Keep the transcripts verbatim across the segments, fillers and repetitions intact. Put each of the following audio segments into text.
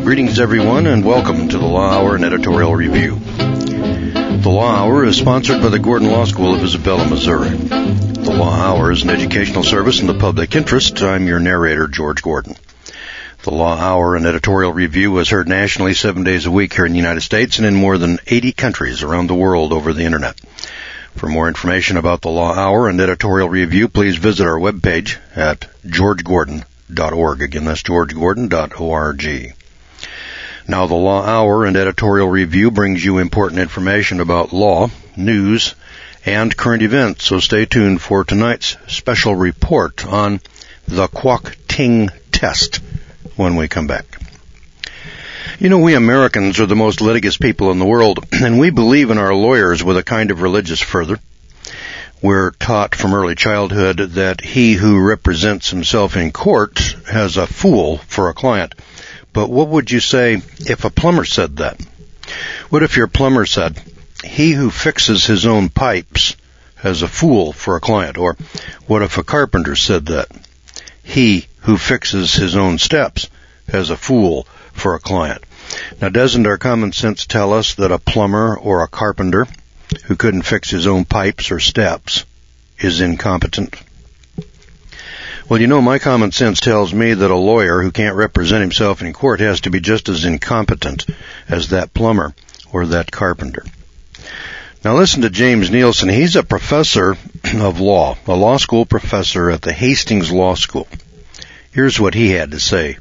Greetings, everyone, and welcome to the Law Hour and Editorial Review. The Law Hour is sponsored by the Gordon Law School of Isabella, Missouri. The Law Hour is an educational service in the public interest. I'm your narrator, George Gordon. The Law Hour and Editorial Review is heard nationally seven days a week here in the United States and in more than eighty countries around the world over the Internet. For more information about the Law Hour and Editorial Review, please visit our webpage at george gordon dot org. Again, that's george gordon dot org. Now, the Law Hour and Editorial Review brings you important information about law, news, and current events, so stay tuned for tonight's special report on the Kwok Ting test when we come back. You know, we Americans are the most litigious people in the world, and we believe in our lawyers with a kind of religious fervor. We're taught from early childhood that he who represents himself in court has a fool for a client. But what would you say if a plumber said that? What if your plumber said, he who fixes his own pipes has a fool for a client? Or what if a carpenter said that? He who fixes his own steps has a fool for a client. Now, doesn't our common sense tell us that a plumber or a carpenter who couldn't fix his own pipes or steps is incompetent? Well, you know, my common sense tells me that a lawyer who can't represent himself in court has to be just as incompetent as that plumber or that carpenter. Now listen to James Nielsen. He's a professor of law, a law school professor at the Hastings Law School. Here's what he had to say.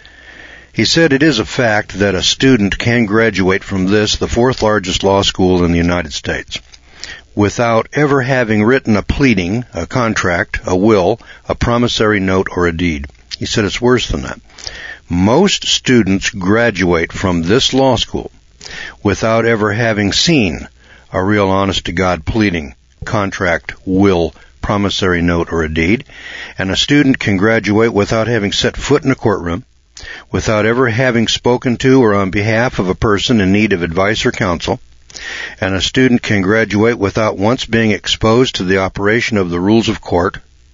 He said, it is a fact that a student can graduate from this, the fourth largest law school in the United States, without ever having written a pleading, a contract, a will, a promissory note, or a deed. He said it's worse than that. Most students graduate from this law school without ever having seen a real honest-to-God pleading, contract, will, promissory note, or a deed. And a student can graduate without having set foot in a courtroom, without ever having spoken to or on behalf of a person in need of advice or counsel. And a student can graduate without once being exposed to the operation of the rules of court.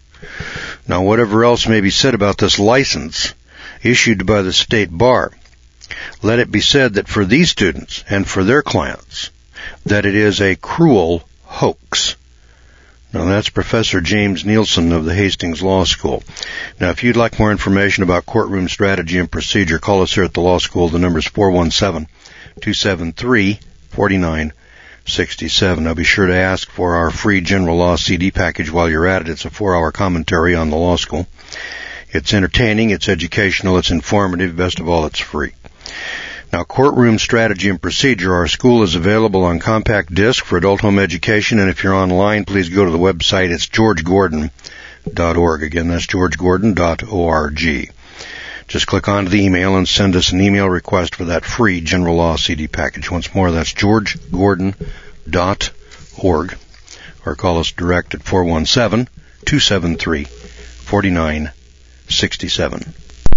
Now, whatever else may be said about this license issued by the state bar, let it be said that for these students and for their clients, that it is a cruel hoax. Now, that's Professor James Nielsen of the Hastings Law School. Now, if you'd like more information about courtroom strategy and procedure, call us here at the law school. The number is four one seven, two seven three, four nine six seven. Now, be sure to ask for our free general law C D package while you're at it. It's a four-hour commentary on the law school. It's entertaining, it's educational, it's informative. Best of all, it's free. Now, Courtroom Strategy and Procedure, our school is available on compact disc for adult home education, and if you're online, please go to the website. It's george gordon dot org. Again, that's george gordon dot org. Just click on the email and send us an email request for that free general law C D package. Once more, that's george gordon dot org, or call us direct at four one seven, two seven three, four nine six seven.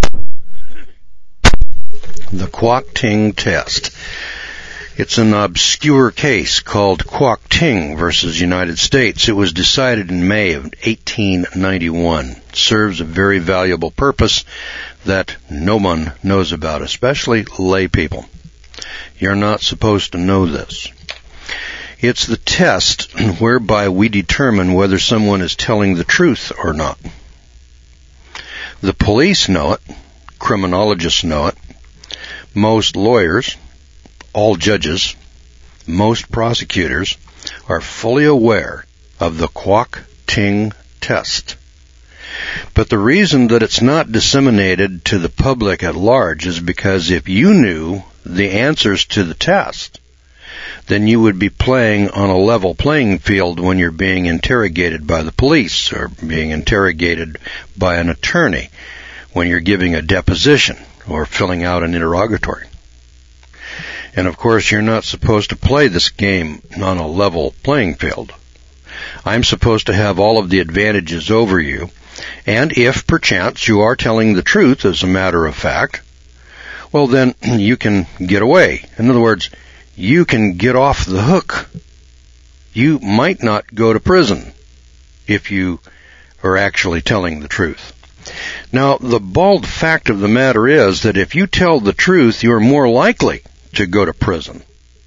The Kwok Ting test. It's an obscure case called Kwok Ting versus United States. It was decided in May of eighteen ninety-one. It serves a very valuable purpose that no one knows about, especially lay people. You're not supposed to know this. It's the test whereby we determine whether someone is telling the truth or not. The police know it. Criminologists know it. Most lawyers, all judges, most prosecutors are fully aware of the Kwok Ting test. But the reason that it's not disseminated to the public at large is because if you knew the answers to the test, then you would be playing on a level playing field when you're being interrogated by the police or being interrogated by an attorney when you're giving a deposition or filling out an interrogatory. And of course, you're not supposed to play this game on a level playing field. I'm supposed to have all of the advantages over you, and if perchance you are telling the truth as a matter of fact, well then you can get away. In other words, you can get off the hook. You might not go to prison if you are actually telling the truth. Now, the bald fact of the matter is that if you tell the truth, you're more likely to go to prison.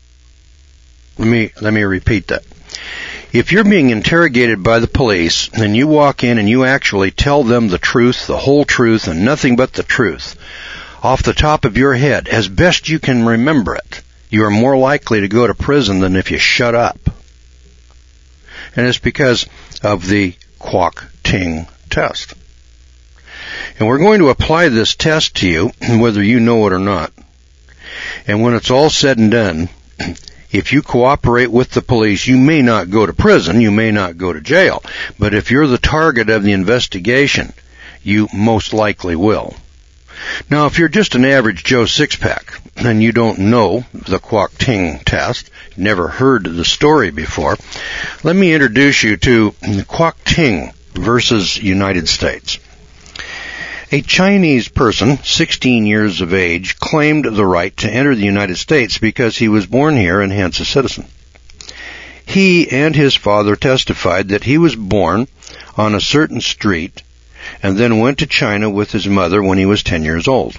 Let me, let me repeat that. If you're being interrogated by the police and you walk in and you actually tell them the truth, the whole truth, and nothing but the truth, off the top of your head, as best you can remember it, you are more likely to go to prison than if you shut up. And it's because of the Kwok-Ting test. And we're going to apply this test to you, whether you know it or not. And when it's all said and done, if you cooperate with the police, you may not go to prison, you may not go to jail. But if you're the target of the investigation, you most likely will. Now, if you're just an average Joe Sixpack, and you don't know the Kwok-Ting test, never heard the story before, let me introduce you to Kwok-Ting versus United States. A Chinese person, sixteen years of age, claimed the right to enter the United States because he was born here and hence a citizen. He and his father testified that he was born on a certain street and then went to China with his mother when he was ten years old.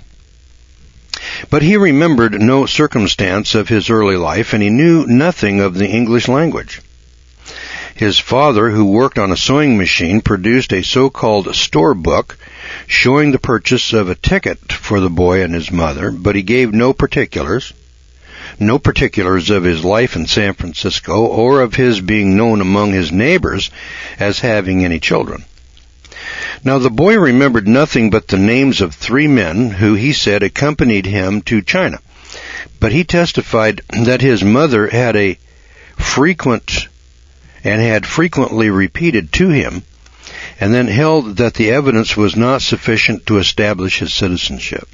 But he remembered no circumstance of his early life, and he knew nothing of the English language. His father, who worked on a sewing machine, produced a so-called store book showing the purchase of a ticket for the boy and his mother, but he gave no particulars, no particulars of his life in San Francisco or of his being known among his neighbors as having any children. Now, the boy remembered nothing but the names of three men who he said accompanied him to China, but he testified that his mother had a frequent and had frequently repeated to him, and then held that the evidence was not sufficient to establish his citizenship.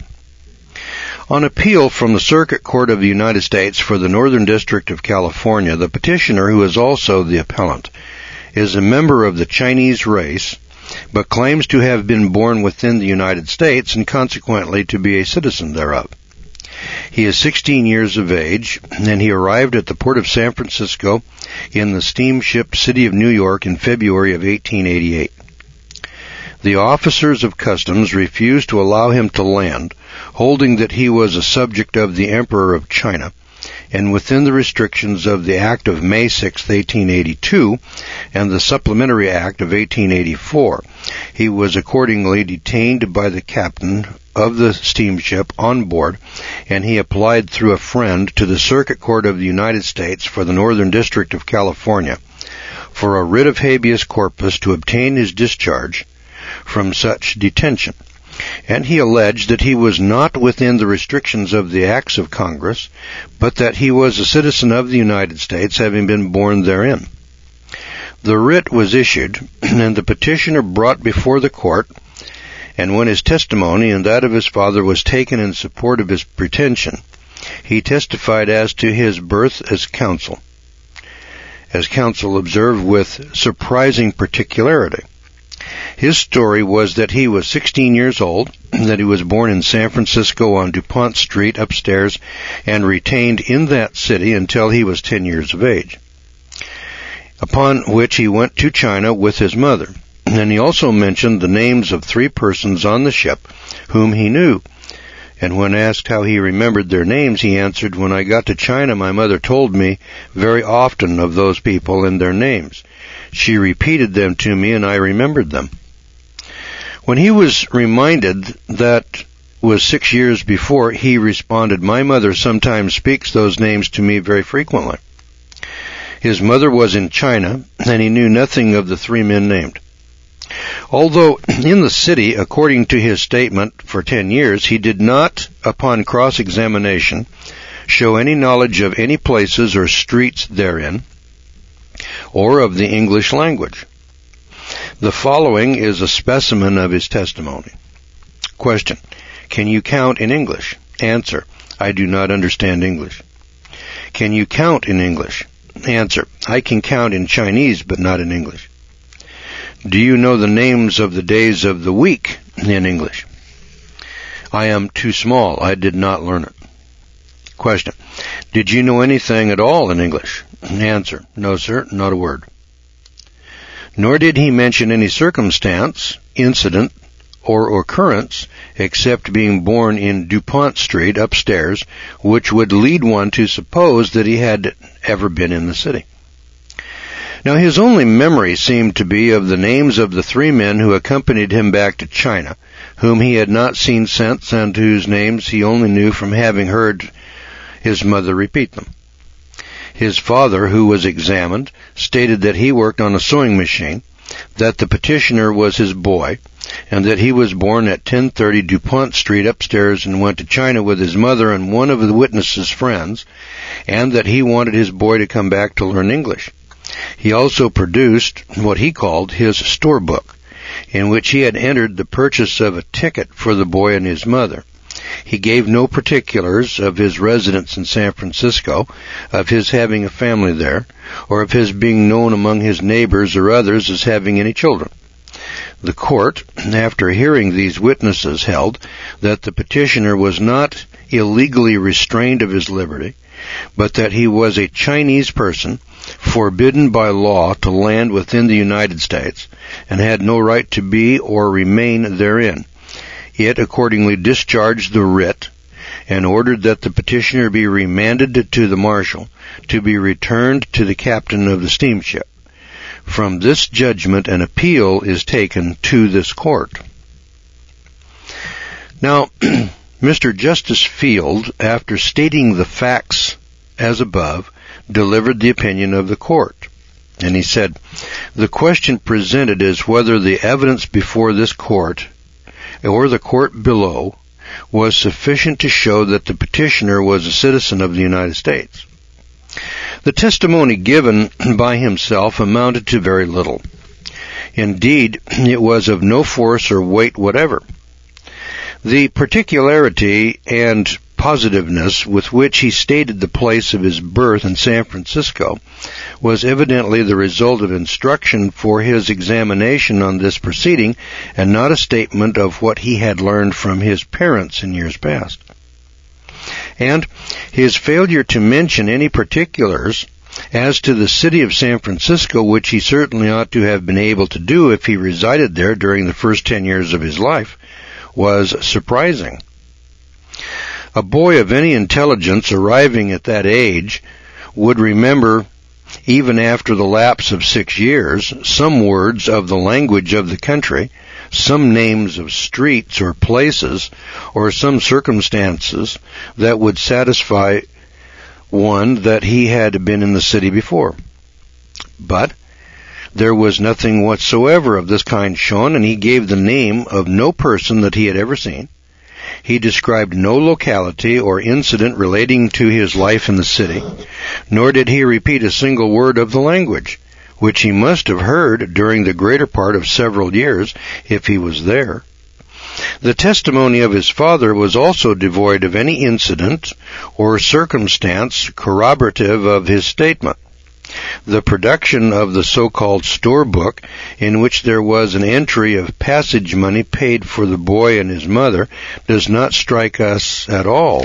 On appeal from the Circuit Court of the United States for the Northern District of California, the petitioner, who is also the appellant, is a member of the Chinese race, but claims to have been born within the United States and consequently to be a citizen thereof. He is sixteen years of age, and he arrived at the port of San Francisco in the steamship City of New York in February of eighteen eighty-eight. The officers of customs refused to allow him to land, holding that he was a subject of the Emperor of China, and within the restrictions of the Act of May sixth, eighteen eighty-two, and the Supplementary Act of eighteen eighty-four. He was accordingly detained by the captain of the steamship on board, and he applied through a friend to the Circuit Court of the United States for the Northern District of California for a writ of habeas corpus to obtain his discharge from such detention. And he alleged that he was not within the restrictions of the acts of Congress, but that he was a citizen of the United States, having been born therein. The writ was issued, and the petitioner brought before the court, and when his testimony and that of his father was taken in support of his pretension, he testified as to his birth as counsel. As counsel observed with surprising particularity, his story was that he was sixteen years old, that he was born in San Francisco on DuPont Street upstairs, and retained in that city until he was ten years of age, upon which he went to China with his mother. And he also mentioned the names of three persons on the ship whom he knew. And when asked how he remembered their names, he answered, "When I got to China, my mother told me very often of those people and their names. She repeated them to me, and I remembered them." When he was reminded that was six years before, he responded, "My mother sometimes speaks those names to me very frequently." His mother was in China, and he knew nothing of the three men named. Although in the city, according to his statement, for ten years, he did not, upon cross-examination, show any knowledge of any places or streets therein, or of the English language. The following is a specimen of his testimony. Question: Can you count in English? Answer: I do not understand English. Can you count in English? Answer: I can count in Chinese, but not in English. Do you know the names of the days of the week in English? I am too small. I did not learn it. Question: Did you know anything at all in English? Answer: No, sir, not a word. Nor did he mention any circumstance, incident, or occurrence except being born in DuPont Street upstairs, which would lead one to suppose that he had ever been in the city. Now, his only memory seemed to be of the names of the three men who accompanied him back to China, whom he had not seen since and whose names he only knew from having heard his mother repeat them. His father, who was examined, stated that he worked on a sewing machine, that the petitioner was his boy, and that he was born at ten thirty DuPont Street upstairs and went to China with his mother and one of the witness's friends, and that he wanted his boy to come back to learn English. He also produced what he called his store book, in which he had entered the purchase of a ticket for the boy and his mother. He gave no particulars of his residence in San Francisco, of his having a family there, or of his being known among his neighbors or others as having any children. The court, after hearing these witnesses, held that the petitioner was not illegally restrained of his liberty, but that he was a Chinese person forbidden by law to land within the United States and had no right to be or remain therein. It accordingly discharged the writ and ordered that the petitioner be remanded to the marshal to be returned to the captain of the steamship. From this judgment, an appeal is taken to this court. Now, Mister Justice Field, after stating the facts as above, delivered the opinion of the court. And he said, "The question presented is whether the evidence before this court or the court below was sufficient to show that the petitioner was a citizen of the United States. The testimony given by himself amounted to very little. Indeed, it was of no force or weight whatever. The particularity and positiveness with which he stated the place of his birth in San Francisco was evidently the result of instruction for his examination on this proceeding, and not a statement of what he had learned from his parents in years past. And his failure to mention any particulars as to the city of San Francisco, which he certainly ought to have been able to do if he resided there during the first ten years of his life, was surprising. A boy of any intelligence arriving at that age would remember, even after the lapse of six years, some words of the language of the country, some names of streets or places, or some circumstances that would satisfy one that he had been in the city before. But there was nothing whatsoever of this kind shown, and he gave the name of no person that he had ever seen. He described no locality or incident relating to his life in the city, nor did he repeat a single word of the language, which he must have heard during the greater part of several years if he was there. The testimony of his father was also devoid of any incident or circumstance corroborative of his statement. The production of the so-called store book, in which there was an entry of passage money paid for the boy and his mother, does not strike us at all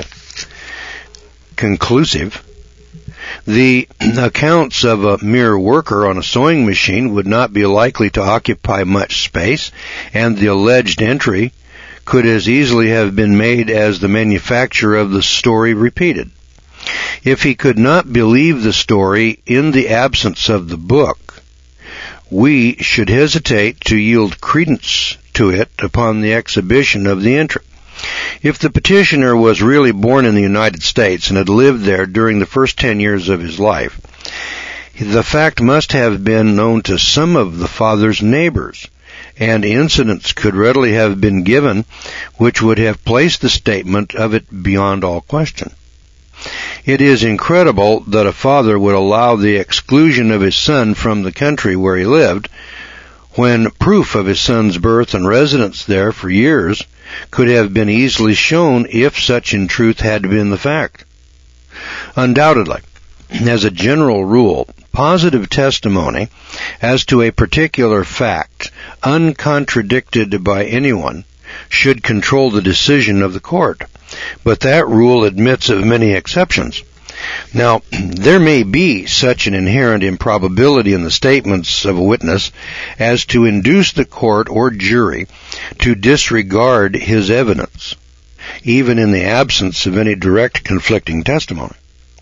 conclusive. The accounts of a mere worker on a sewing machine would not be likely to occupy much space, and the alleged entry could as easily have been made as the manufacture of the story repeated. If he could not believe the story in the absence of the book, we should hesitate to yield credence to it upon the exhibition of the entry. If the petitioner was really born in the United States and had lived there during the first ten years of his life, the fact must have been known to some of the father's neighbors, and incidents could readily have been given which would have placed the statement of it beyond all question. It is incredible that a father would allow the exclusion of his son from the country where he lived, when proof of his son's birth and residence there for years could have been easily shown if such in truth had been the fact. Undoubtedly, as a general rule, positive testimony as to a particular fact, uncontradicted by anyone, should control the decision of the court. But that rule admits of many exceptions. Now, there may be such an inherent improbability in the statements of a witness as to induce the court or jury to disregard his evidence, even in the absence of any direct conflicting testimony.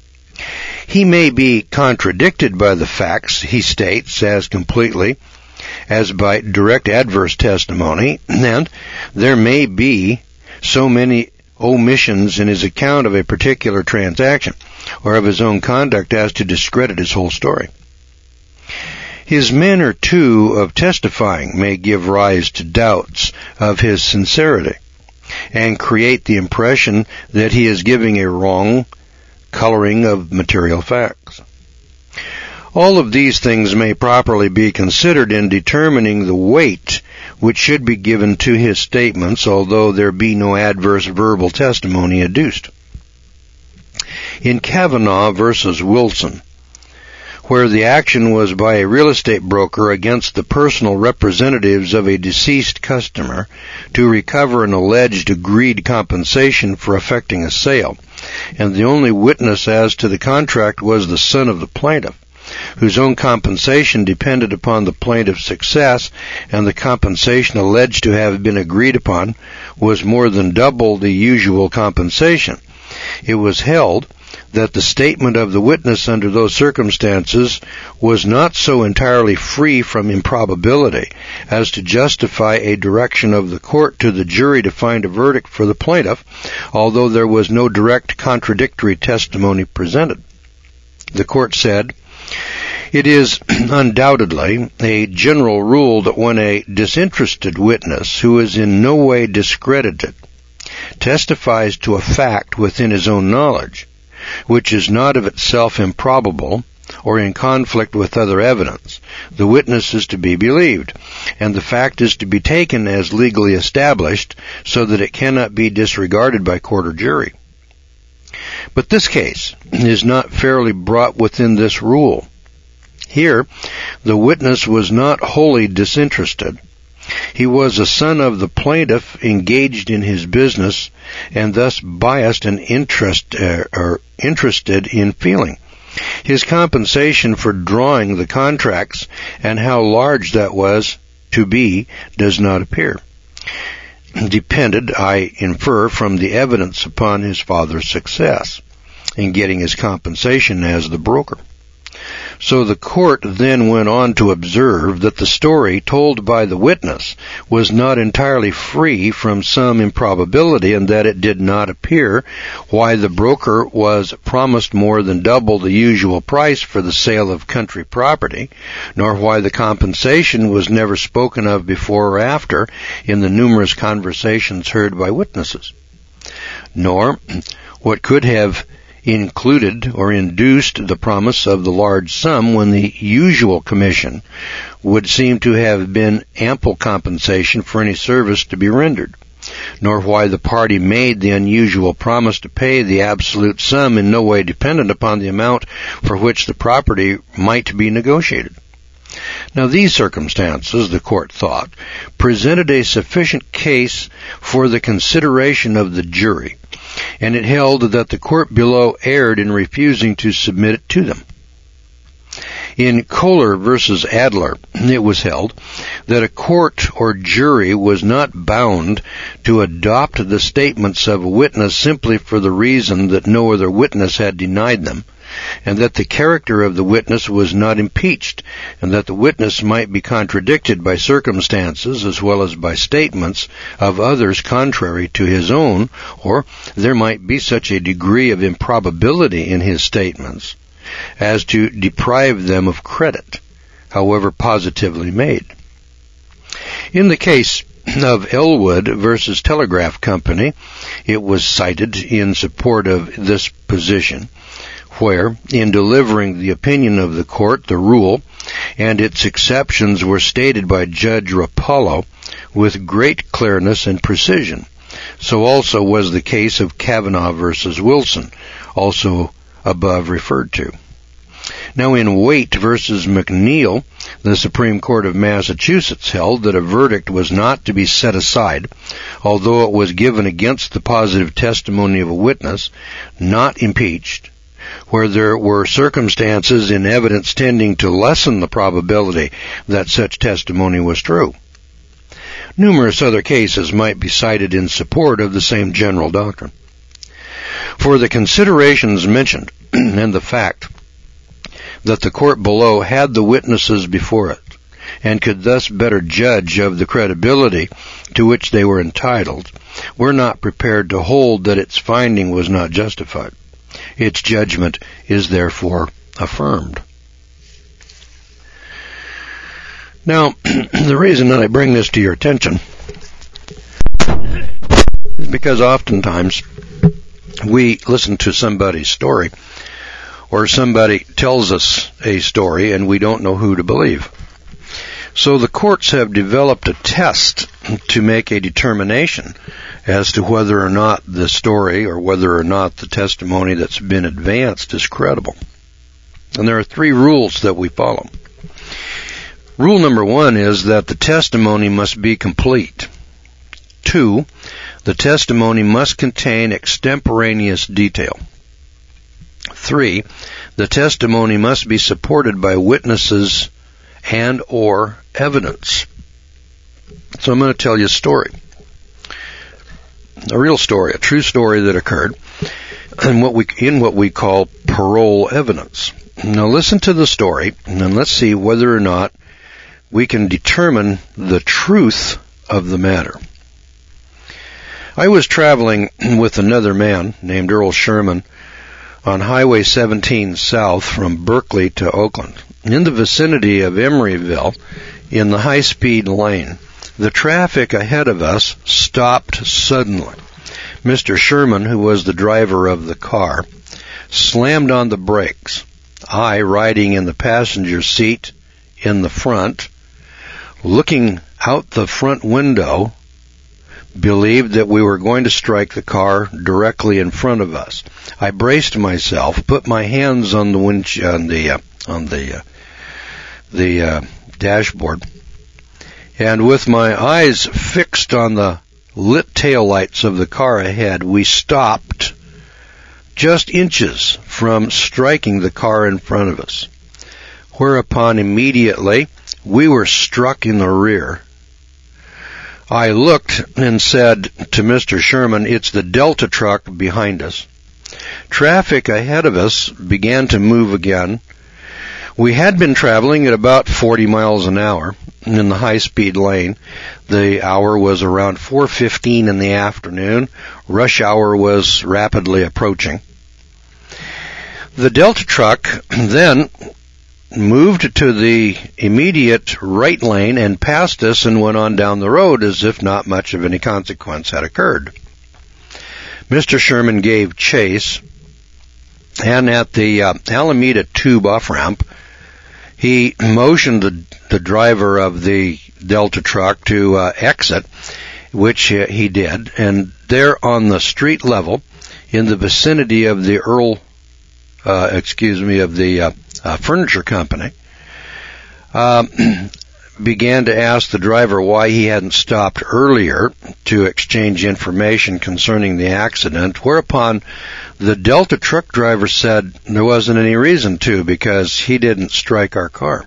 He may be contradicted by the facts he states as completely as by direct adverse testimony, and there may be so many omissions in his account of a particular transaction or of his own conduct as to discredit his whole story. His manner, too, of testifying may give rise to doubts of his sincerity and create the impression that he is giving a wrong coloring of material facts. All of these things may properly be considered in determining the weight which should be given to his statements, although there be no adverse verbal testimony adduced. In Kavanaugh versus Wilson, where the action was by a real estate broker against the personal representatives of a deceased customer to recover an alleged agreed compensation for effecting a sale, and the only witness as to the contract was the son of the plaintiff, whose own compensation depended upon the plaintiff's success, and the compensation alleged to have been agreed upon was more than double the usual compensation. It was held that the statement of the witness under those circumstances was not so entirely free from improbability as to justify a direction of the court to the jury to find a verdict for the plaintiff, although there was no direct contradictory testimony presented. The court said, "It is undoubtedly a general rule that when a disinterested witness who is in no way discredited testifies to a fact within his own knowledge, which is not of itself improbable or in conflict with other evidence, the witness is to be believed, and the fact is to be taken as legally established so that it cannot be disregarded by court or jury." But this case is not fairly brought within this rule. Here, the witness was not wholly disinterested. He was a son of the plaintiff engaged in his business and thus biased and interest, uh, or interested in feeling. His compensation for drawing the contracts and how large that was to be does not appear. Depended, I infer, from the evidence upon his father's success in getting his compensation as the broker. So the court then went on to observe that the story told by the witness was not entirely free from some improbability, and that it did not appear why the broker was promised more than double the usual price for the sale of country property, nor why the compensation was never spoken of before or after in the numerous conversations heard by witnesses, nor what could have included or induced the promise of the large sum when the usual commission would seem to have been ample compensation for any service to be rendered, nor why the party made the unusual promise to pay the absolute sum in no way dependent upon the amount for which the property might be negotiated. Now, these circumstances, the court thought, presented a sufficient case for the consideration of the jury, and it held that the court below erred in refusing to submit it to them. In Kohler versus Adler, it was held that a court or jury was not bound to adopt the statements of a witness simply for the reason that no other witness had denied them, and that the character of the witness was not impeached, and that the witness might be contradicted by circumstances as well as by statements of others contrary to his own, or there might be such a degree of improbability in his statements as to deprive them of credit, however positively made. In the case of Elwood versus Telegraph Company, it was cited in support of this position, where, in delivering the opinion of the court, the rule and its exceptions were stated by Judge Rapallo with great clearness and precision. So also was the case of Kavanaugh versus Wilson, also above referred to. Now, in Waite versus McNeil, the Supreme Court of Massachusetts held that a verdict was not to be set aside, although it was given against the positive testimony of a witness, not impeached, where there were circumstances in evidence tending to lessen the probability that such testimony was true. Numerous other cases might be cited in support of the same general doctrine. For the considerations mentioned and the fact that the court below had the witnesses before it and could thus better judge of the credibility to which they were entitled, we're not prepared to hold that its finding was not justified. Its judgment is therefore affirmed. Now, the reason that I bring this to your attention is because oftentimes we listen to somebody's story, or somebody tells us a story and we don't know who to believe. So the courts have developed a test to make a determination as to whether or not the story or whether or not the testimony that's been advanced is credible. And there are three rules that we follow. Rule number one is that the testimony must be complete. Two, the testimony must contain extemporaneous detail. Three, the testimony must be supported by witnesses and or evidence. So I'm going to tell you a story. A real story, a true story that occurred in what we, in what we call parole evidence. Now listen to the story and then let's see whether or not we can determine the truth of the matter. I was traveling with another man named Earl Sherman on Highway seventeen south from Berkeley to Oakland. In the vicinity of Emeryville, in the high-speed lane, the traffic ahead of us stopped suddenly. Mister Sherman, who was the driver of the car, slammed on the brakes. I, riding in the passenger seat in the front, looking out the front window, believed that we were going to strike the car directly in front of us. I braced myself, put my hands on the wind, on the uh, on the uh, the uh, dashboard, and with my eyes fixed on the lit taillights of the car ahead, we stopped just inches from striking the car in front of us. Whereupon immediately we were struck in the rear. I looked and said to Mister Sherman, "It's the Delta truck behind us." Traffic ahead of us began to move again. We had been traveling at about forty miles an hour in the high-speed lane. The hour was around four fifteen in the afternoon. Rush hour was rapidly approaching. The Delta truck then moved to the immediate right lane and passed us and went on down the road as if not much of any consequence had occurred. Mister Sherman gave chase, and at the uh, Alameda Tube off-ramp, he motioned the, the driver of the Delta truck to uh, exit, which uh, he did, and there on the street level, in the vicinity of the Earl, uh, excuse me, of the uh, uh, furniture company, uh, began to ask the driver why he hadn't stopped earlier to exchange information concerning the accident, whereupon the Delta truck driver said there wasn't any reason to because he didn't strike our car.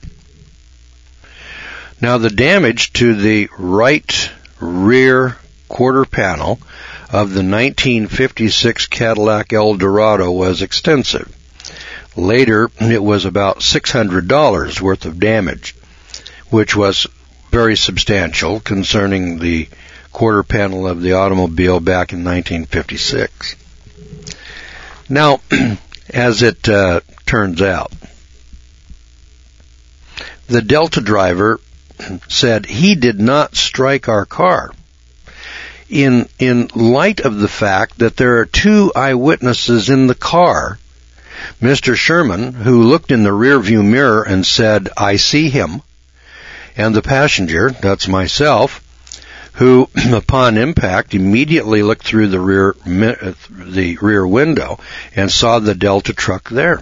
Now, the damage to the right rear quarter panel of the nineteen fifty-six Cadillac Eldorado was extensive. Later, it was about six hundred dollars worth of damage, which was very substantial concerning the quarter panel of the automobile back in nineteen fifty-six. Now, as it uh, turns out, the Delta driver said he did not strike our car. In in light of the fact that there are two eyewitnesses in the car, Mister Sherman, who looked in the rearview mirror and said, "I see him," and the passenger, that's myself, who, upon impact, immediately looked through the rear the rear window and saw the Delta truck there.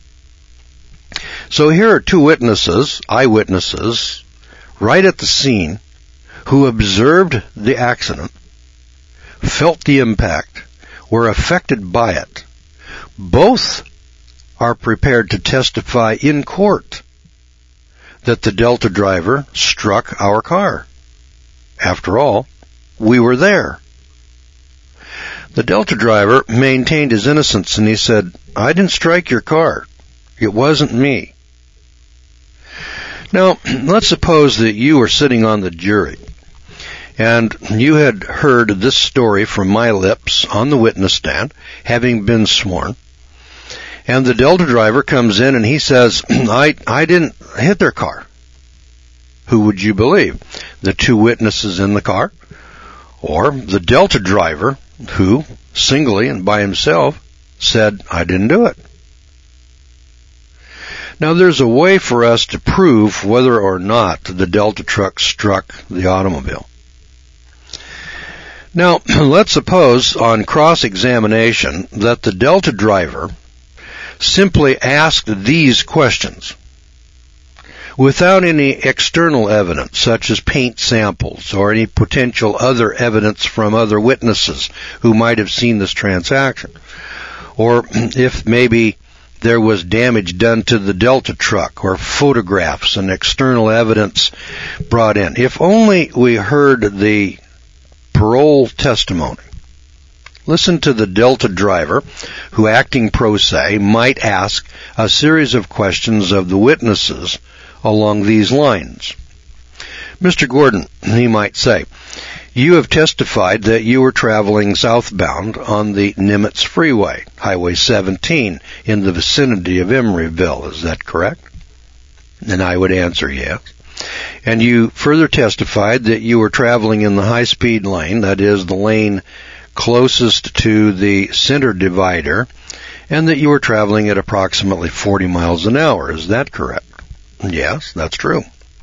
So here are two witnesses, eyewitnesses, right at the scene, who observed the accident, felt the impact, were affected by it. Both are prepared to testify in court that the Delta driver struck our car. After all, we were there. The Delta driver maintained his innocence, and he said, "I didn't strike your car. It wasn't me." Now, let's suppose that you were sitting on the jury, and you had heard this story from my lips on the witness stand, having been sworn, and the Delta driver comes in and he says, I, I didn't hit their car. Who would you believe? The two witnesses in the car, or the Delta driver who, singly and by himself, said, "I didn't do it"? Now, there's a way for us to prove whether or not the Delta truck struck the automobile. Now, let's suppose on cross-examination that the Delta driver simply asked these questions without any external evidence, such as paint samples or any potential other evidence from other witnesses who might have seen this transaction, or if maybe there was damage done to the Delta truck, or photographs and external evidence brought in. If only we heard the parole testimony. Listen to the Delta driver who, acting pro se, might ask a series of questions of the witnesses along these lines. "Mister Gordon," he might say, "you have testified that you were traveling southbound on the Nimitz Freeway, Highway seventeen, in the vicinity of Emeryville. Is that correct?" And I would answer yes. "And you further testified that you were traveling in the high-speed lane, that is, the lane closest to the center divider, and that you were traveling at approximately forty miles an hour. Is that correct?" "Yes, that's true."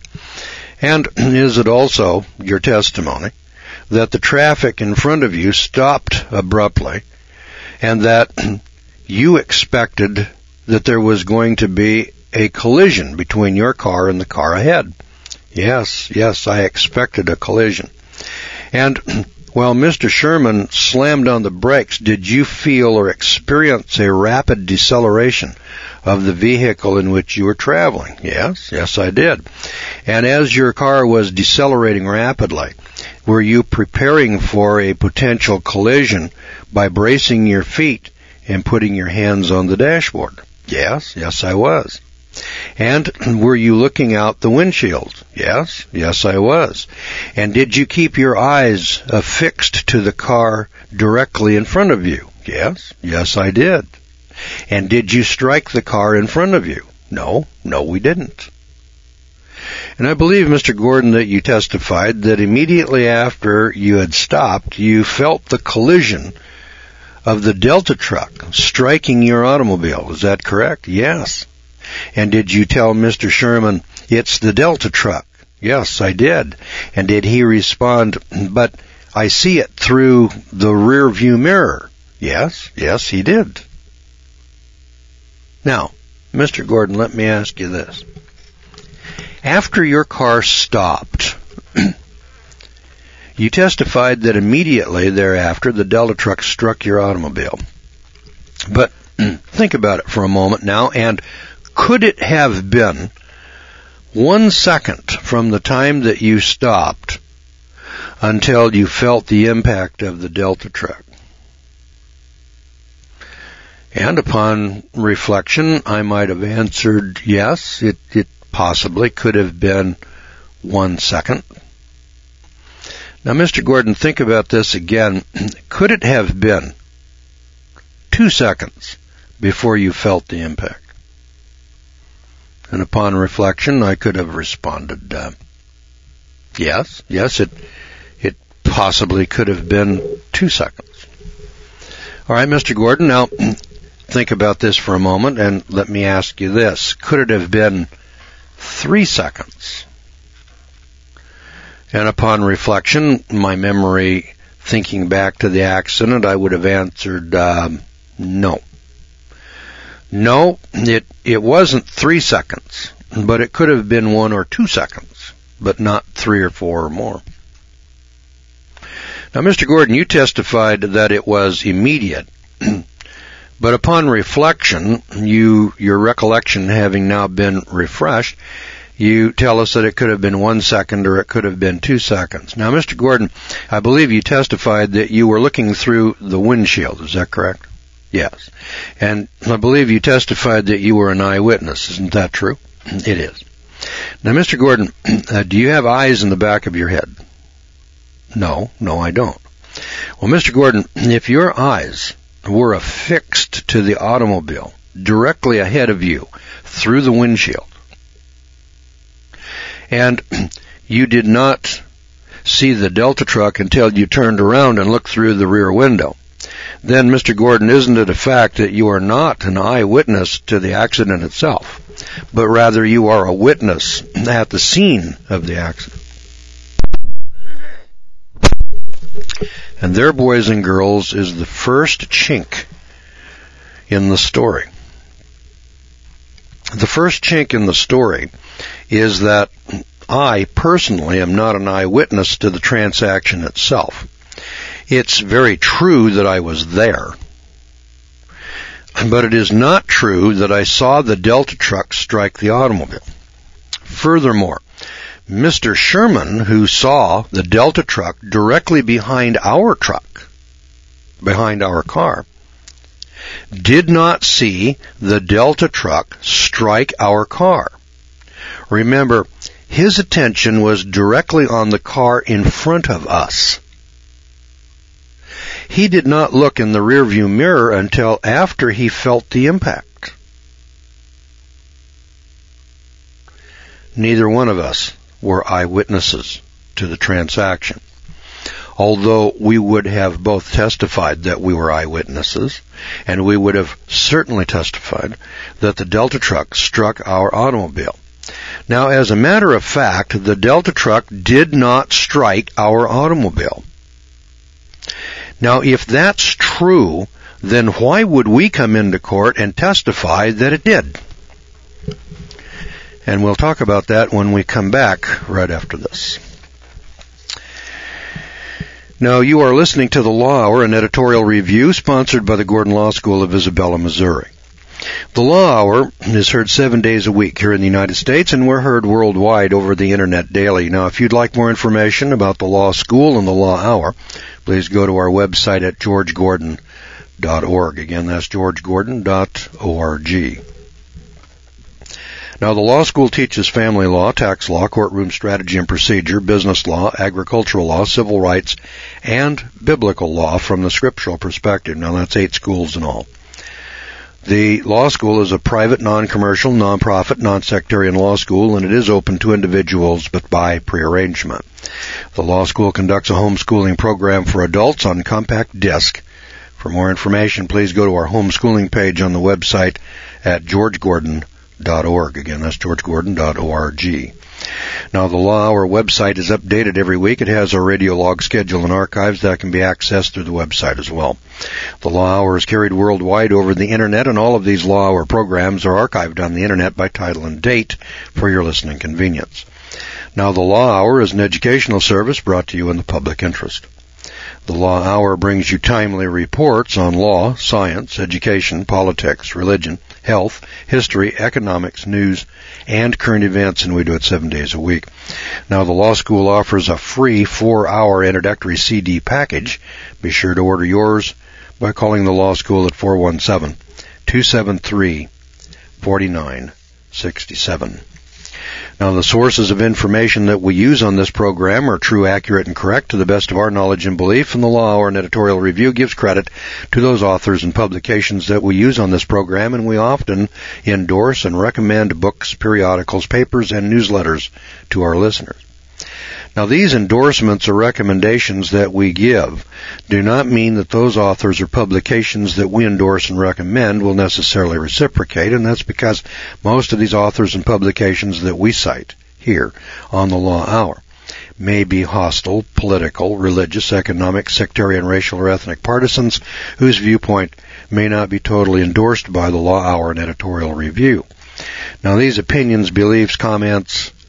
"And is it also your testimony that the traffic in front of you stopped abruptly, and that you expected that there was going to be a collision between your car and the car ahead?" "Yes, yes, I expected a collision." "And while Mister Sherman slammed on the brakes, did you feel or experience a rapid deceleration of the vehicle in which you were traveling?" "Yes, yes, I did." "And as your car was decelerating rapidly, were you preparing for a potential collision by bracing your feet and putting your hands on the dashboard?" "Yes, yes, I was." "And were you looking out the windshield?" "Yes, yes, I was." "And did you keep your eyes affixed to the car directly in front of you?" "Yes, yes, I did." "And did you strike the car in front of you?" "No, no, we didn't." And I believe, Mister Gordon, that you testified that immediately after you had stopped, you felt the collision of the Delta truck striking your automobile. Is that correct? "Yes." "And did you tell Mister Sherman, 'It's the Delta truck'?" "Yes, I did." "And did he respond, 'But I see it through the rear view mirror'?" "Yes, yes, he did." Now, Mister Gordon, let me ask you this. After your car stopped, you testified that immediately thereafter the Delta truck struck your automobile. But think about it for a moment now, and could it have been one second from the time that you stopped until you felt the impact of the Delta truck? And upon reflection, I might have answered yes, it, it possibly could have been one second. Now, Mister Gordon, think about this again. Could it have been two seconds before you felt the impact? And upon reflection, I could have responded, uh, yes, yes, it it possibly could have been two seconds. All right, Mister Gordon, now think about this for a moment, and let me ask you this. Could it have been three seconds? And upon reflection, my memory, thinking back to the accident, I would have answered, um, no. No, it, it wasn't three seconds, but it could have been one or two seconds, but not three or four or more. Now, Mister Gordon, you testified that it was immediate, But upon reflection, you, your recollection having now been refreshed, you tell us that it could have been one second or it could have been two seconds. Now, Mister Gordon, I believe you testified that you were looking through the windshield. Is that correct? Yes. And I believe you testified that you were an eyewitness. Isn't that true? It is. Now, Mister Gordon, uh, do you have eyes in the back of your head? No, no, I don't. Well, Mister Gordon, if your eyes were affixed to the automobile directly ahead of you through the windshield, and you did not see the Delta truck until you turned around and looked through the rear window, then, Mister Gordon, isn't it a fact that you are not an eyewitness to the accident itself, but rather you are a witness at the scene of the accident? And there, boys and girls, is the first chink in the story. The first chink in the story is that I personally am not an eyewitness to the transaction itself. It's very true that I was there, but it is not true that I saw the Delta truck strike the automobile. Furthermore, Mister Sherman, who saw the Delta truck directly behind our truck, behind our car, did not see the Delta truck strike our car. Remember, his attention was directly on the car in front of us. He did not look in the rearview mirror until after he felt the impact. Neither one of us were eyewitnesses to the transaction. Although we would have both testified that we were eyewitnesses, and we would have certainly testified that the Delta truck struck our automobile. Now, as a matter of fact, the Delta truck did not strike our automobile. Now, if that's true, then why would we come into court and testify that it did? And we'll talk about that when we come back right after this. Now, you are listening to the Law Hour, an editorial review sponsored by the Gordon Law School of Isabella, Missouri. The Law Hour is heard seven days a week here in the United States, and we're heard worldwide over the Internet daily. Now, if you'd like more information about the Law School and the Law Hour, please go to our website at george gordon dot org. Again, that's george gordon dot org. Now, the law school teaches family law, tax law, courtroom strategy and procedure, business law, agricultural law, civil rights, and biblical law from the scriptural perspective. Now, that's eight schools in all. The law school is a private, non-commercial, non-profit, non-sectarian law school, and it is open to individuals, but by prearrangement. The law school conducts a homeschooling program for adults on compact disc. For more information, please go to our homeschooling page on the website at george gordon dot org. Again, that's george gordon dot org. Now, the Law Hour website is updated every week. It has our radio log schedule and archives that can be accessed through the website as well. The Law Hour is carried worldwide over the Internet, and all of these Law Hour programs are archived on the Internet by title and date for your listening convenience. Now, the Law Hour is an educational service brought to you in the public interest. The Law Hour brings you timely reports on law, science, education, politics, religion, health, history, economics, news, and current events, and we do it seven days a week. Now, the law school offers a free four-hour introductory C D package. Be sure to order yours by calling the law school at four one seven, two seven three, four nine six seven. Now, the sources of information that we use on this program are true, accurate, and correct to the best of our knowledge and belief, and the Law Hour and Editorial Review gives credit to those authors and publications that we use on this program, and we often endorse and recommend books, periodicals, papers, and newsletters to our listeners. Now, these endorsements or recommendations that we give do not mean that those authors or publications that we endorse and recommend will necessarily reciprocate, and that's because most of these authors and publications that we cite here on the Law Hour may be hostile, political, religious, economic, sectarian, racial, or ethnic partisans whose viewpoint may not be totally endorsed by the Law Hour and Editorial Review. Now, these opinions, beliefs, comments,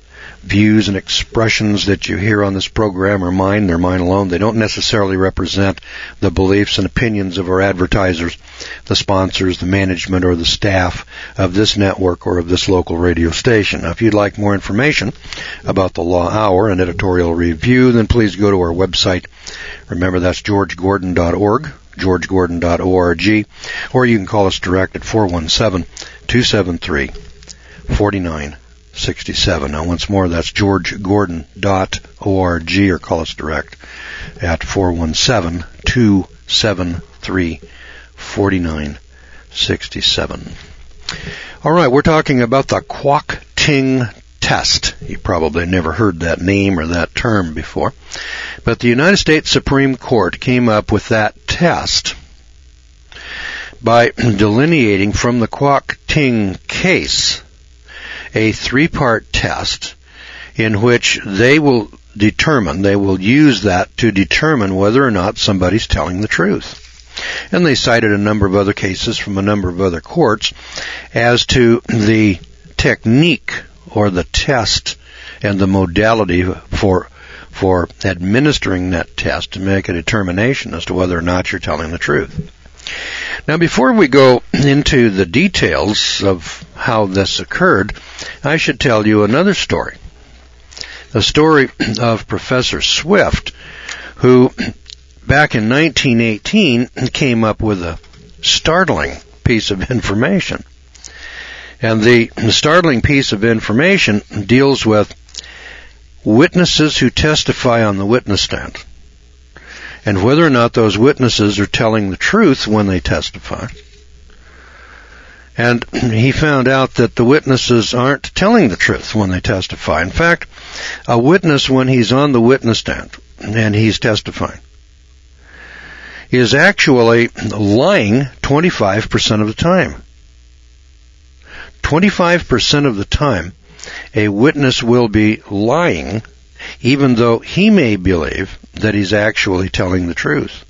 views and expressions that you hear on this program are mine. They're mine alone. They don't necessarily represent the beliefs and opinions of our advertisers, the sponsors, the management, or the staff of this network or of this local radio station. Now, if you'd like more information about the Law Hour and editorial review, then please go to our website. Remember, that's george gordon dot org, george gordon dot org, or you can call us direct at four one seven, two seven three, four nine six seven. Now, once more, that's george gordon dot org, or call us direct at four one seven, two seven three, four nine six seven. All right, we're talking about the Kwok-Ting test. You probably never heard that name or that term before. But the United States Supreme Court came up with that test by delineating from the Kwok-Ting case a three-part test in which they will determine, they will use that to determine whether or not somebody's telling the truth. And they cited a number of other cases from a number of other courts as to the technique or the test and the modality for for administering that test to make a determination as to whether or not you're telling the truth. Now, before we go into the details of how this occurred, I should tell you another story. The story of Professor Swift, who back in nineteen eighteen came up with a startling piece of information. And the startling piece of information deals with witnesses who testify on the witness stand, and whether or not those witnesses are telling the truth when they testify. And he found out that the witnesses aren't telling the truth when they testify. In fact, a witness, when he's on the witness stand and he's testifying, is actually lying twenty-five percent of the time. twenty-five percent of the time, a witness will be lying, even though he may believe that he's actually telling the truth.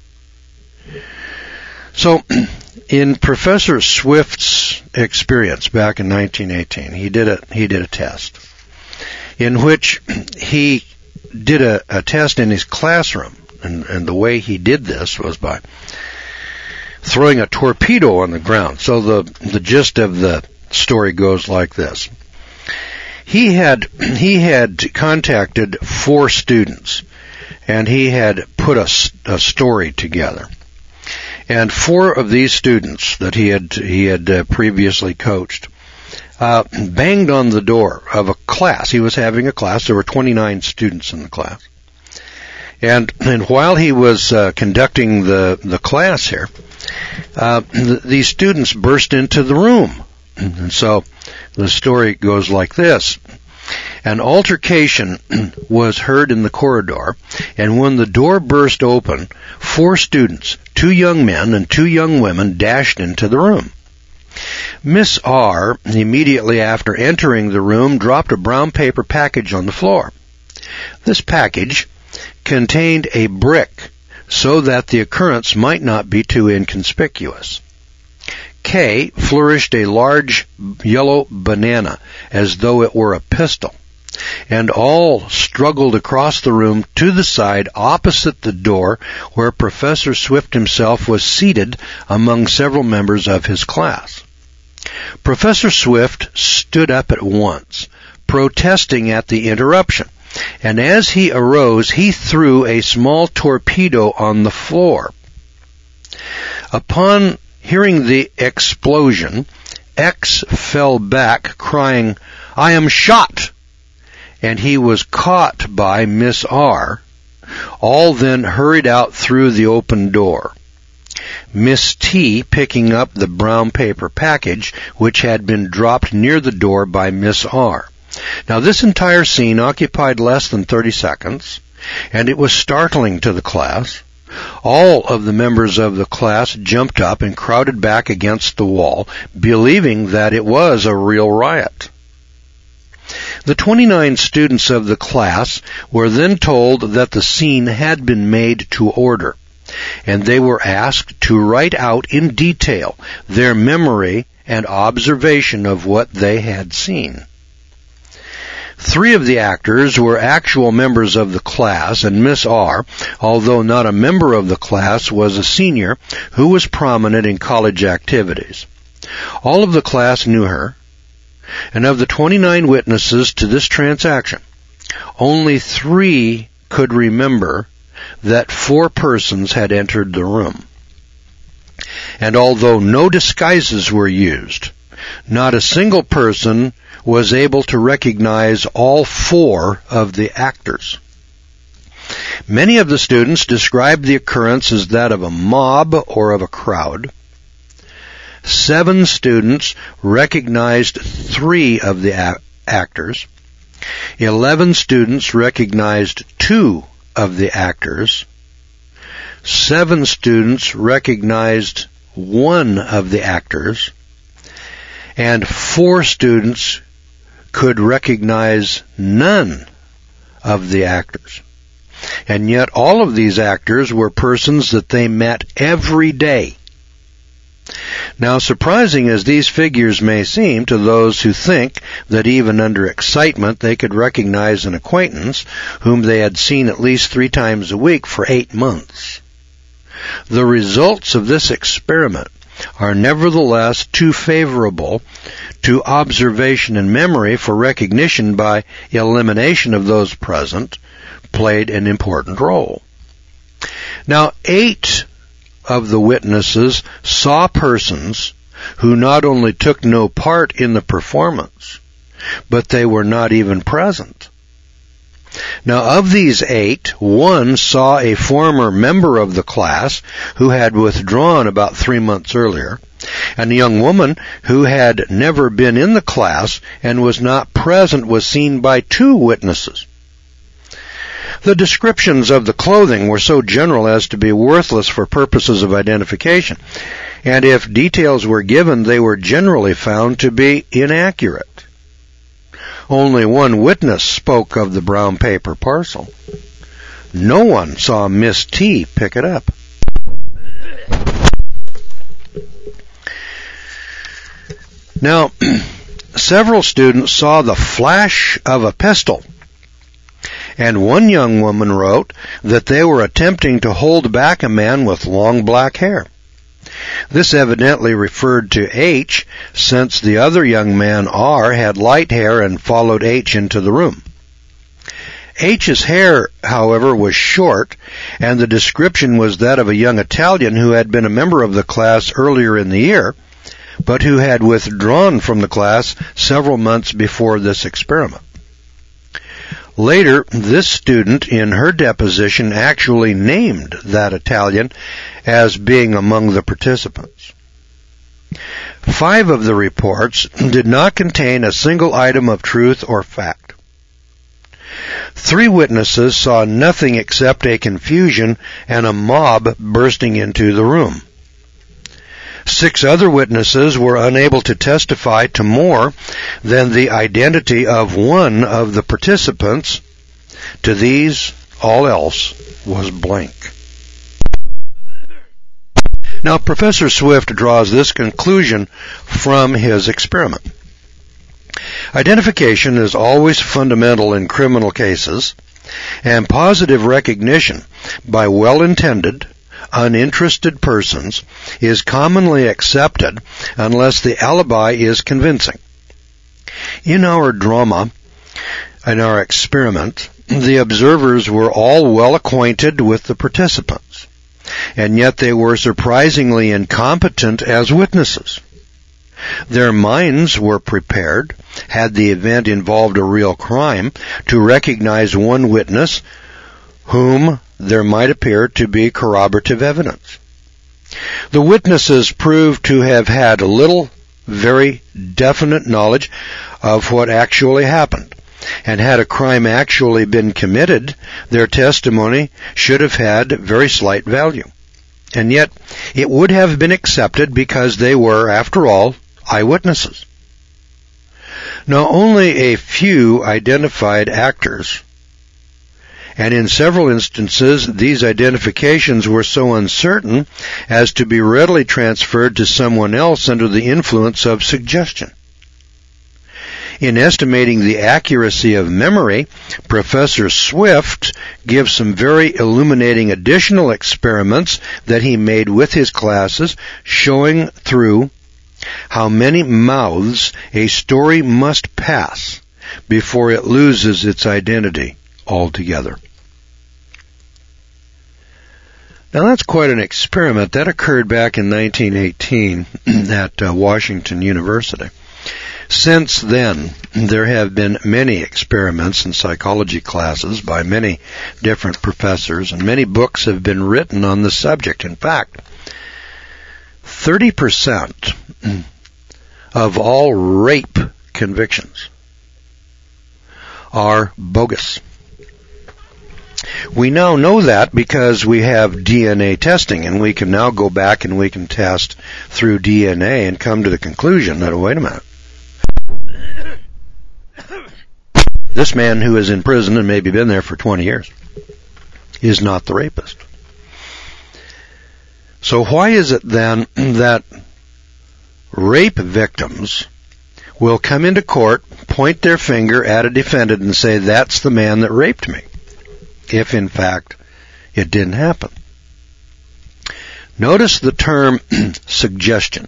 So, in Professor Swift's experience back in nineteen eighteen, he did a he did a test in which he did a, a test in his classroom, and, and the way he did this was by throwing a torpedo on the ground. So the the gist of the story goes like this. He had he had contacted four students, and he had put a, a story together. And four of these students that he had he had uh, previously coached uh, banged on the door of a class. He was having a class. There were twenty-nine students in the class. And and while he was uh, conducting the the class here, uh, th- these students burst into the room. And so the story goes like this. An altercation was heard in the corridor, and when the door burst open, four students, two young men and two young women, dashed into the room. Miss R, immediately after entering the room, dropped a brown paper package on the floor. This package contained a brick so that the occurrence might not be too inconspicuous. K flourished a large yellow banana as though it were a pistol, and all struggled across the room to the side opposite the door where Professor Swift himself was seated among several members of his class. Professor Swift stood up at once, protesting at the interruption, and as he arose, he threw a small torpedo on the floor. Upon hearing the explosion, X fell back, crying, "I am shot!" And he was caught by Miss R. All then hurried out through the open door. Miss T, picking up the brown paper package, which had been dropped near the door by Miss R. Now, this entire scene occupied less than thirty seconds, and it was startling to the class. All of the members of the class jumped up and crowded back against the wall, believing that it was a real riot. The twenty-nine students of the class were then told that the scene had been made to order, and they were asked to write out in detail their memory and observation of what they had seen. Three of the actors were actual members of the class, and Miss R, although not a member of the class, was a senior who was prominent in college activities. All of the class knew her, and of the twenty-nine witnesses to this transaction, only three could remember that four persons had entered the room. And although no disguises were used, not a single person was able to recognize all four of the actors. Many of the students described the occurrence as that of a mob or of a crowd. Seven students recognized three of the a- actors. Eleven students recognized two of the actors. Seven students recognized one of the actors. And four students could recognize none of the actors. And yet all of these actors were persons that they met every day. Now, surprising as these figures may seem to those who think that even under excitement they could recognize an acquaintance whom they had seen at least three times a week for eight months, the results of this experiment are nevertheless too favorable to observation and memory for recognition by elimination of those present played an important role. Now, eight of the witnesses saw persons who not only took no part in the performance, but they were not even present. Now, of these eight, one saw a former member of the class who had withdrawn about three months earlier, and a young woman who had never been in the class and was not present was seen by two witnesses. The descriptions of the clothing were so general as to be worthless for purposes of identification, and if details were given, they were generally found to be inaccurate. Only one witness spoke of the brown paper parcel. No one saw Miss T pick it up. Now, several students saw the flash of a pistol, and one young woman wrote that they were attempting to hold back a man with long black hair. This evidently referred to H, since the other young man, R, had light hair and followed H into the room. H's hair, however, was short, and the description was that of a young Italian who had been a member of the class earlier in the year, but who had withdrawn from the class several months before this experiment. Later, this student, in her deposition, actually named that Italian as being among the participants. Five of the reports did not contain a single item of truth or fact. Three witnesses saw nothing except a confusion and a mob bursting into the room. Six other witnesses were unable to testify to more than the identity of one of the participants. To these, all else was blank. Now, Professor Swift draws this conclusion from his experiment. Identification is always fundamental in criminal cases, and positive recognition by well-intended, uninterested persons is commonly accepted unless the alibi is convincing. In our drama, in our experiment, the observers were all well acquainted with the participants, and yet they were surprisingly incompetent as witnesses. Their minds were prepared, had the event involved a real crime, to recognize one witness whom there might appear to be corroborative evidence. The witnesses proved to have had little, very definite knowledge of what actually happened, and had a crime actually been committed, their testimony should have had very slight value. And yet, it would have been accepted because they were, after all, eyewitnesses. Now, only a few identified actors, and in several instances, these identifications were so uncertain as to be readily transferred to someone else under the influence of suggestion. In estimating the accuracy of memory, Professor Swift gives some very illuminating additional experiments that he made with his classes, showing through how many mouths a story must pass before it loses its identity altogether. Now that's quite an experiment. That occurred back in nineteen eighteen at uh, Washington University. Since then, there have been many experiments in psychology classes by many different professors, and many books have been written on the subject. In fact, thirty percent of all rape convictions are bogus. We now know that because we have D N A testing, and we can now go back and we can test through D N A and come to the conclusion that, oh, wait a minute, this man who is in prison and maybe been there for twenty years is not the rapist. So why is it then that rape victims will come into court, point their finger at a defendant and say, that's the man that raped me, if in fact it didn't happen? Notice the term suggestion.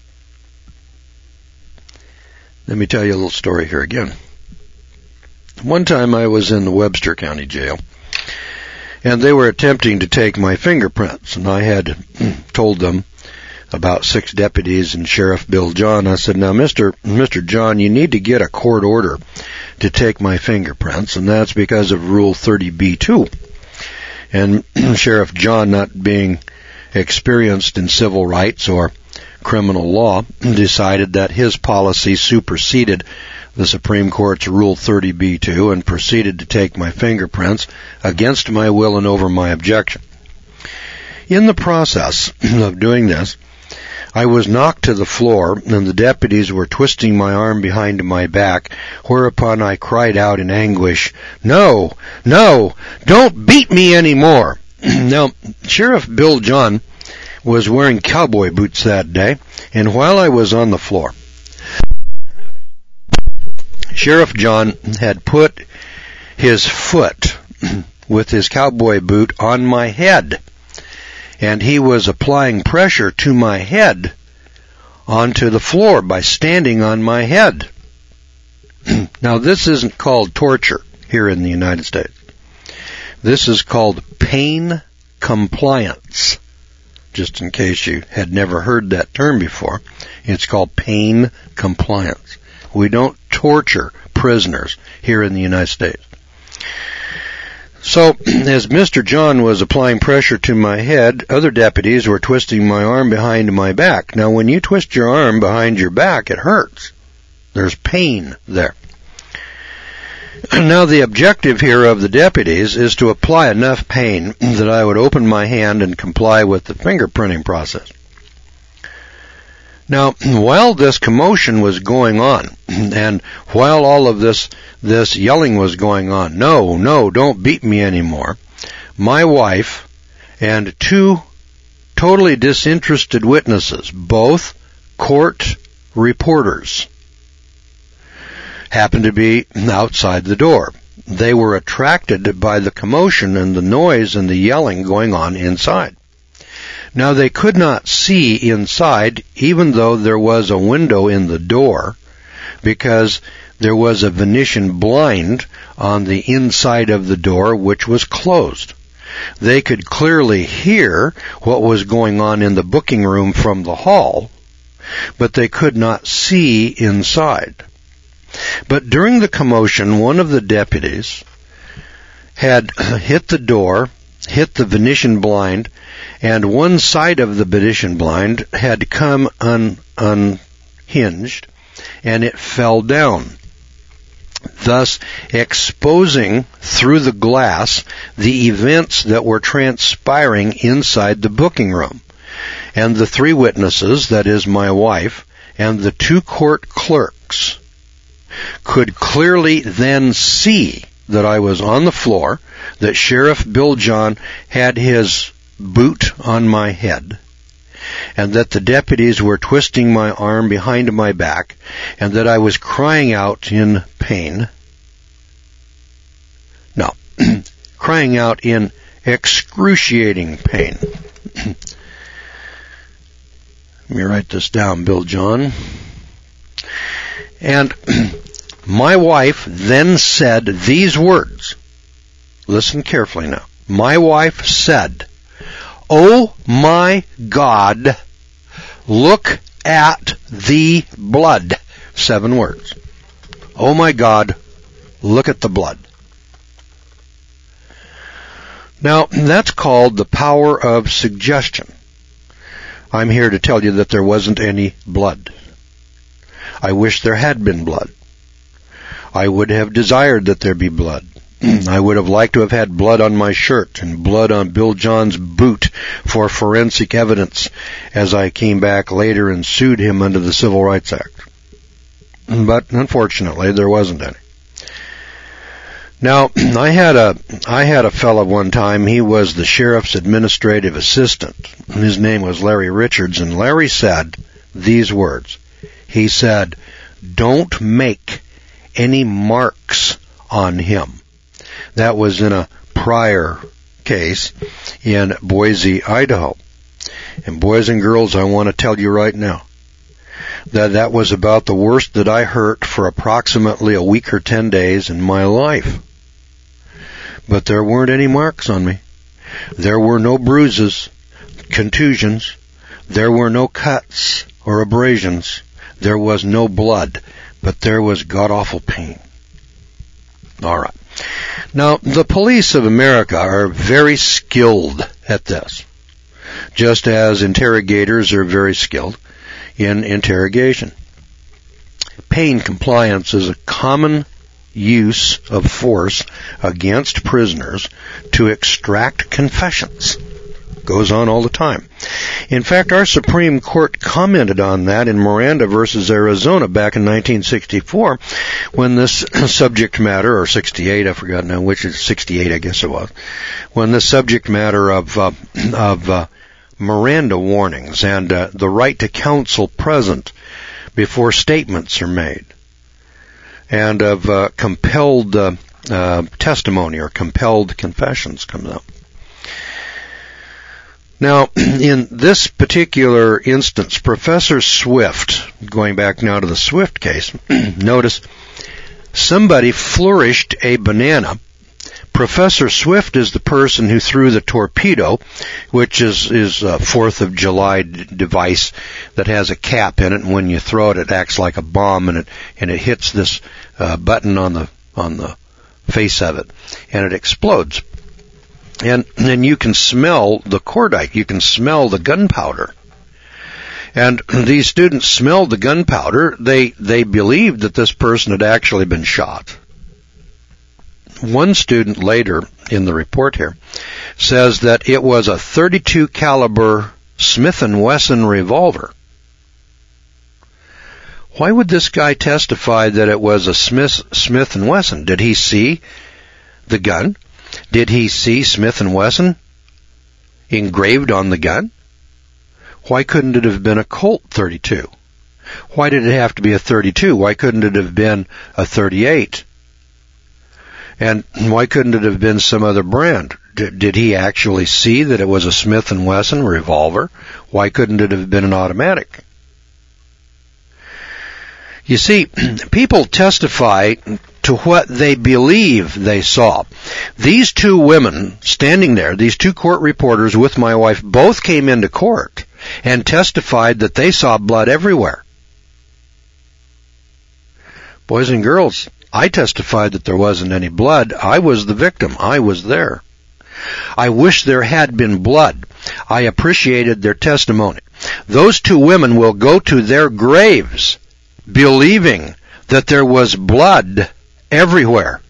Let me tell you a little story here again. One time I was in the Webster County Jail, and they were attempting to take my fingerprints, and I had told them about six deputies and Sheriff Bill John. I said, now, Mister Mister John, you need to get a court order to take my fingerprints, and that's because of Rule thirty B two. And Sheriff John, not being experienced in civil rights or criminal law, decided that his policy superseded the Supreme Court's Rule thirty B two and proceeded to take my fingerprints against my will and over my objection. In the process of doing this, I was knocked to the floor, and the deputies were twisting my arm behind my back, whereupon I cried out in anguish, "No, no, don't beat me anymore." Now, Sheriff Bill John was wearing cowboy boots that day, and while I was on the floor, Sheriff John had put his foot with his cowboy boot on my head, and he was applying pressure to my head onto the floor by standing on my head. Now, this isn't called torture here in the United States. This is called pain compliance. Just in case you had never heard that term before, it's called pain compliance. We don't torture prisoners here in the United States. So, as Mister John was applying pressure to my head, other deputies were twisting my arm behind my back. Now, when you twist your arm behind your back, it hurts. There's pain there. Now, the objective here of the deputies is to apply enough pain that I would open my hand and comply with the fingerprinting process. Now, while this commotion was going on, and while all of this this yelling was going on, no, no, don't beat me anymore, my wife and two totally disinterested witnesses, both court reporters, happened to be outside the door. They were attracted by the commotion and the noise and the yelling going on inside. Now, they could not see inside, even though there was a window in the door, because there was a Venetian blind on the inside of the door which was closed. They could clearly hear what was going on in the booking room from the hall, but they could not see inside. But during the commotion, one of the deputies had hit the door, hit the Venetian blind, and one side of the Venetian blind had come un, unhinged, and it fell down, thus exposing through the glass the events that were transpiring inside the booking room. And the three witnesses, that is my wife, and the two court clerks, could clearly then see that I was on the floor, that Sheriff Bill John had his boot on my head, and that the deputies were twisting my arm behind my back, and that I was crying out in pain. No, crying out in excruciating pain. Let me write this down, Bill John. And my wife then said these words. Listen carefully now. My wife said, "Oh my God, look at the blood." Seven words. Oh my God, look at the blood. Now, that's called the power of suggestion. I'm here to tell you that there wasn't any blood. I wish there had been blood. I would have desired that there be blood. I would have liked to have had blood on my shirt and blood on Bill John's boot for forensic evidence as I came back later and sued him under the Civil Rights Act. But unfortunately, there wasn't any. Now, I had a I had a fellow one time. He was the sheriff's administrative assistant. His name was Larry Richards, and Larry said these words. He said, "Don't make any marks on him." That was in a prior case in Boise, Idaho. And boys and girls, I want to tell you right now that that was about the worst that I hurt for approximately a week or ten days in my life. But there weren't any marks on me. There were no bruises, contusions. There were no cuts or abrasions. There was no blood, but there was god-awful pain. All right. Now, the police of America are very skilled at this, just as interrogators are very skilled in interrogation. Pain compliance is a common use of force against prisoners to extract confessions. Goes on all the time. In fact, our Supreme Court commented on that in Miranda versus Arizona back in nineteen sixty-four when this subject matter, or sixty-eight, I forgot now which is sixty-eight, I guess it was, when the subject matter of uh, of uh, Miranda warnings and uh, the right to counsel present before statements are made, and of uh, compelled uh, uh, testimony or compelled confessions comes up. Now, in this particular instance, Professor Swift, going back now to the Swift case, notice somebody flourished a banana. Professor Swift is the person who threw the torpedo, which is, is a Fourth of July d- device that has a cap in it, and when you throw it, it acts like a bomb, and it, and it hits this uh, button on the, on the face of it, and it explodes. And then you can smell the cordite. You can smell the gunpowder. And these students smelled the gunpowder. They, they believed that this person had actually been shot. One student later in the report here says that it was a thirty-two caliber Smith and Wesson revolver. Why would this guy testify that it was a Smith, Smith and Wesson? Did he see the gun? Did he see Smith and Wesson engraved on the gun? Why couldn't it have been a Colt thirty-two? Why did it have to be a thirty-two? Why couldn't it have been a thirty-eight? And why couldn't it have been some other brand? D- did he actually see that it was a Smith and Wesson revolver? Why couldn't it have been an automatic? You see, people testify to what they believe they saw. These two women standing there, these two court reporters with my wife, both came into court and testified that they saw blood everywhere. Boys and girls, I testified that there wasn't any blood. I was the victim. I was there. I wish there had been blood. I appreciated their testimony. Those two women will go to their graves believing that there was blood everywhere.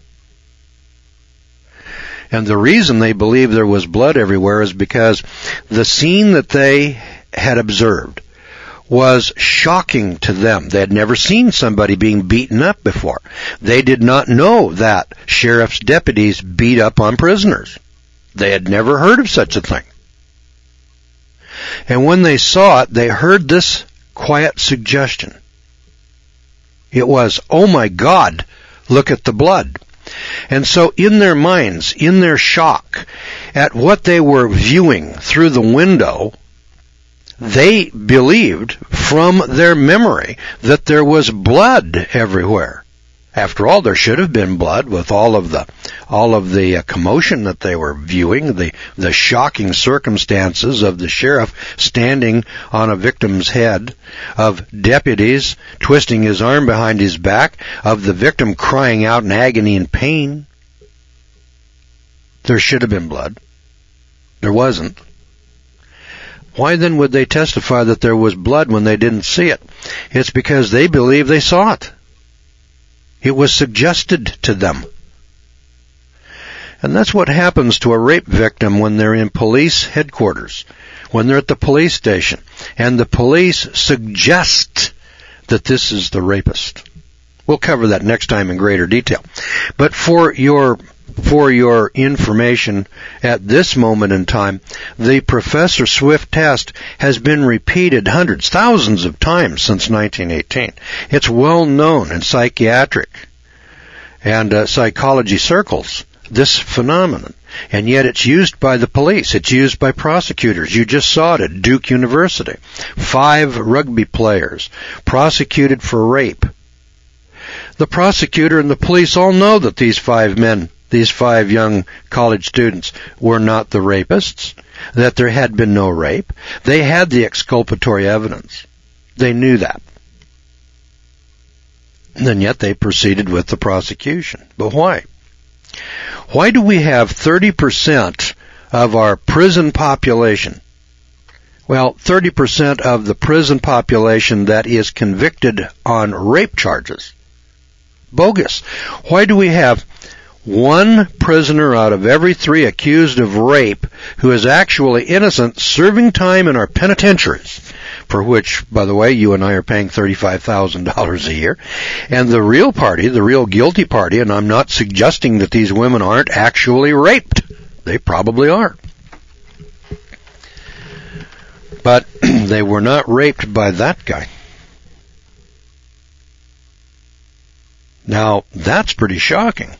And the reason they believe there was blood everywhere is because the scene that they had observed was shocking to them. They had never seen somebody being beaten up before. They did not know that sheriff's deputies beat up on prisoners. They had never heard of such a thing. And when they saw it, they heard this quiet suggestion. It was, oh my God, look at the blood. And so in their minds, in their shock at what they were viewing through the window, they believed from their memory that there was blood everywhere. After all, there should have been blood with all of the all of the uh, commotion that they were viewing, the the shocking circumstances of the sheriff standing on a victim's head, of deputies twisting his arm behind his back, of the victim crying out in agony and pain. There should have been blood. There wasn't. Why then would they testify that there was blood when they didn't see it? It's because they believe they saw it. It was suggested to them. And that's what happens to a rape victim when they're in police headquarters, when they're at the police station, and the police suggest that this is the rapist. We'll cover that next time in greater detail. But for your for your information at this moment in time, the Professor Swift test has been repeated hundreds, thousands of times since nineteen eighteen. It's well known in psychiatric and uh, psychology circles, this phenomenon. And yet it's used by the police. It's used by prosecutors. You just saw it at Duke University. Five rugby players prosecuted for rape. The prosecutor and the police all know that these five men, these five young college students, were not the rapists, that there had been no rape. They had the exculpatory evidence. They knew that. And yet they proceeded with the prosecution. But why? Why do we have thirty percent of our prison population? Well, thirty percent of the prison population that is convicted on rape charges. Bogus. Why do we have one prisoner out of every three accused of rape who is actually innocent serving time in our penitentiaries, for which, by the way, you and I are paying thirty-five thousand dollars a year, and the real party, the real guilty party, and I'm not suggesting that these women aren't actually raped. They probably are. But they were not raped by that guy. Now, that's pretty shocking.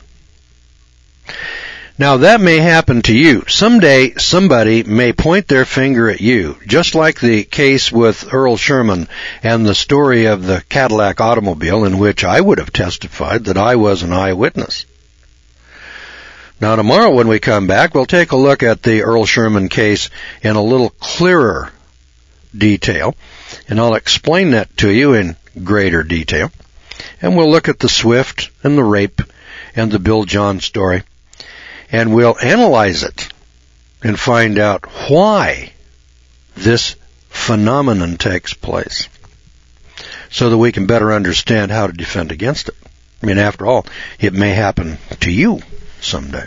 Now, that may happen to you. Someday, somebody may point their finger at you, just like the case with Earl Sherman and the story of the Cadillac automobile, in which I would have testified that I was an eyewitness. Now, tomorrow when we come back, we'll take a look at the Earl Sherman case in a little clearer detail, and I'll explain that to you in greater detail. And we'll look at the Swift and the rape and the Bill John story. And we'll analyze it and find out why this phenomenon takes place, so that we can better understand how to defend against it. I mean, after all, it may happen to you someday.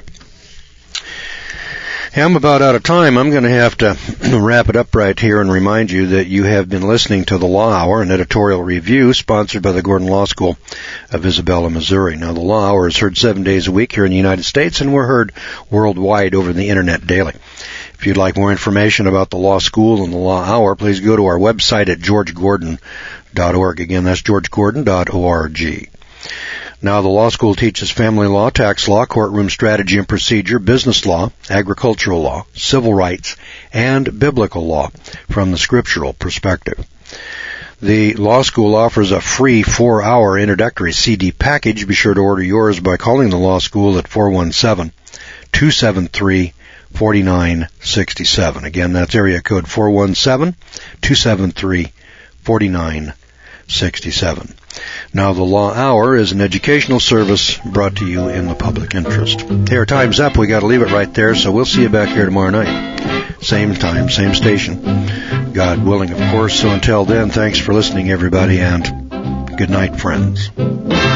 Hey, I'm about out of time. I'm going to have to wrap it up right here and remind you that you have been listening to the Law Hour, an editorial review sponsored by the Gordon Law School of Isabella, Missouri. Now, the Law Hour is heard seven days a week here in the United States, and we're heard worldwide over the Internet daily. If you'd like more information about the Law School and the Law Hour, please go to our website at george gordon dot org. Again, that's george gordon dot org. Now, the law school teaches family law, tax law, courtroom strategy and procedure, business law, agricultural law, civil rights, and biblical law from the scriptural perspective. The law school offers a free four-hour introductory C D package. Be sure to order yours by calling the law school at four one seven, two seven three, four nine six seven. Again, that's area code four one seven, two seven three, four nine six seven. Now, the Law Hour is an educational service brought to you in the public interest. Hey, our time's up. We got to leave it right there, so we'll see you back here tomorrow night. Same time, same station. God willing, of course. So until then, thanks for listening, everybody, and good night, friends.